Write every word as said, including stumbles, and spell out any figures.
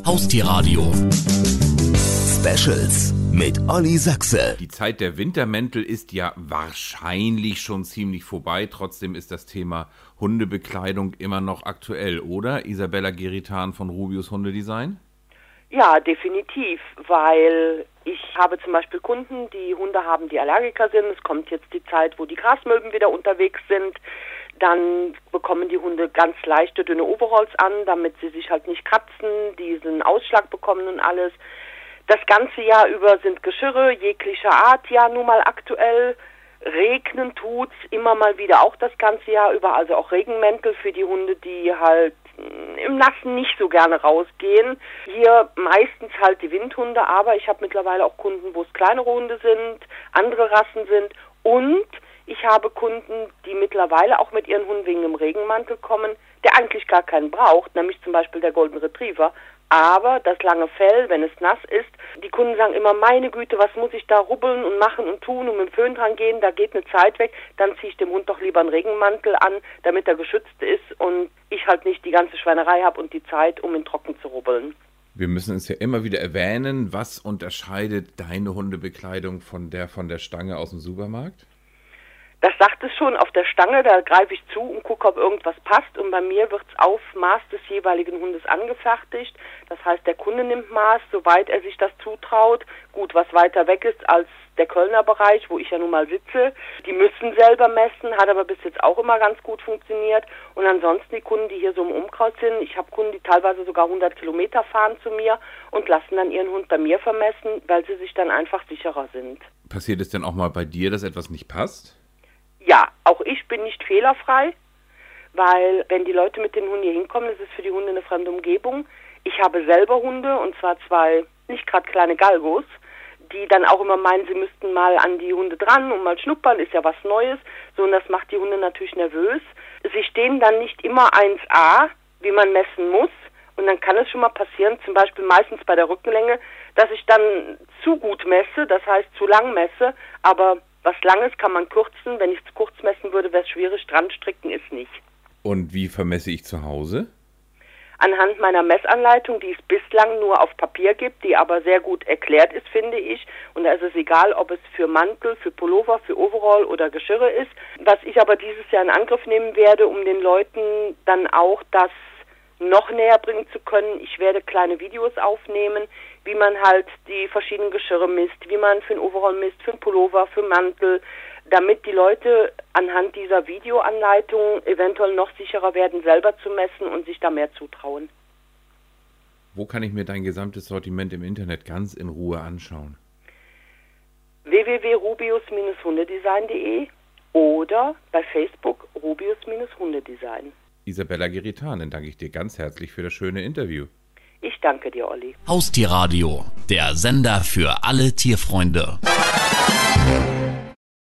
Haustierradio Specials mit Olli Sachse. Die Zeit der Wintermäntel ist ja wahrscheinlich schon ziemlich vorbei. Trotzdem ist das Thema Hundebekleidung immer noch aktuell, oder? Isabella Geritan von Rubius Hundedesign? Ja, definitiv, weil ich habe zum Beispiel Kunden, die Hunde haben, die Allergiker sind. Es kommt jetzt die Zeit, wo die Grasmilben wieder unterwegs sind. Dann bekommen die Hunde ganz leichte, dünne Overalls an, damit sie sich halt nicht kratzen, diesen Ausschlag bekommen und alles. Das ganze Jahr über sind Geschirre jeglicher Art ja nun mal aktuell. Regnen tut's immer mal wieder auch das ganze Jahr über, also auch Regenmäntel für die Hunde, die halt im Nassen nicht so gerne rausgehen. Hier meistens halt die Windhunde, aber ich habe mittlerweile auch Kunden, wo es kleinere Hunde sind, andere Rassen sind, und ich habe Kunden, die mittlerweile auch mit ihren Hunden wegen dem Regenmantel kommen, der eigentlich gar keinen braucht, nämlich zum Beispiel der Golden Retriever. Aber das lange Fell, wenn es nass ist, die Kunden sagen immer, meine Güte, was muss ich da rubbeln und machen und tun und mit dem Föhn dran gehen, da geht eine Zeit weg, dann ziehe ich dem Hund doch lieber einen Regenmantel an, damit er geschützt ist und ich halt nicht die ganze Schweinerei habe und die Zeit, um ihn trocken zu rubbeln. Wir müssen es ja immer wieder erwähnen, was unterscheidet deine Hundebekleidung von der von der Stange aus dem Supermarkt? Das sagt es schon, auf der Stange, da greife ich zu und gucke, ob irgendwas passt, und bei mir wird es auf Maß des jeweiligen Hundes angefertigt. Das heißt, der Kunde nimmt Maß, soweit er sich das zutraut. Gut, was weiter weg ist als der Kölner Bereich, wo ich ja nun mal sitze. Die müssen selber messen, hat aber bis jetzt auch immer ganz gut funktioniert. Und ansonsten die Kunden, die hier so im Umkreis sind, ich habe Kunden, die teilweise sogar hundert Kilometer fahren zu mir und lassen dann ihren Hund bei mir vermessen, weil sie sich dann einfach sicherer sind. Passiert es denn auch mal bei dir, dass etwas nicht passt? Ja, auch ich bin nicht fehlerfrei, weil wenn die Leute mit den Hunden hier hinkommen, das ist für die Hunde eine fremde Umgebung. Ich habe selber Hunde, und zwar zwei nicht gerade kleine Galgos, die dann auch immer meinen, sie müssten mal an die Hunde dran und mal schnuppern, ist ja was Neues. So, und das macht die Hunde natürlich nervös. Sie stehen dann nicht immer eins a, wie man messen muss. Und dann kann es schon mal passieren, zum Beispiel meistens bei der Rückenlänge, dass ich dann zu gut messe, das heißt zu lang messe, aber was Langes kann man kürzen. Wenn ich es kurz messen würde, wäre es schwierig. Dran stricken ist nicht. Und wie vermesse ich zu Hause? Anhand meiner Messanleitung, die es bislang nur auf Papier gibt, die aber sehr gut erklärt ist, finde ich. Und da ist es egal, ob es für Mantel, für Pullover, für Overall oder Geschirre ist. Was ich aber dieses Jahr in Angriff nehmen werde, um den Leuten dann auch das noch näher bringen zu können. Ich werde kleine Videos aufnehmen, wie man halt die verschiedenen Geschirre misst, wie man für einen Overall misst, für einen Pullover, für einen Mantel, damit die Leute anhand dieser Videoanleitung eventuell noch sicherer werden, selber zu messen und sich da mehr zutrauen. Wo kann ich mir dein gesamtes Sortiment im Internet ganz in Ruhe anschauen? w w w punkt rubius hundedesign punkt de oder bei Facebook Rubius Hundedesign. Isabella Geritan, dann danke ich dir ganz herzlich für das schöne Interview. Ich danke dir, Olli. Haustierradio, der Sender für alle Tierfreunde.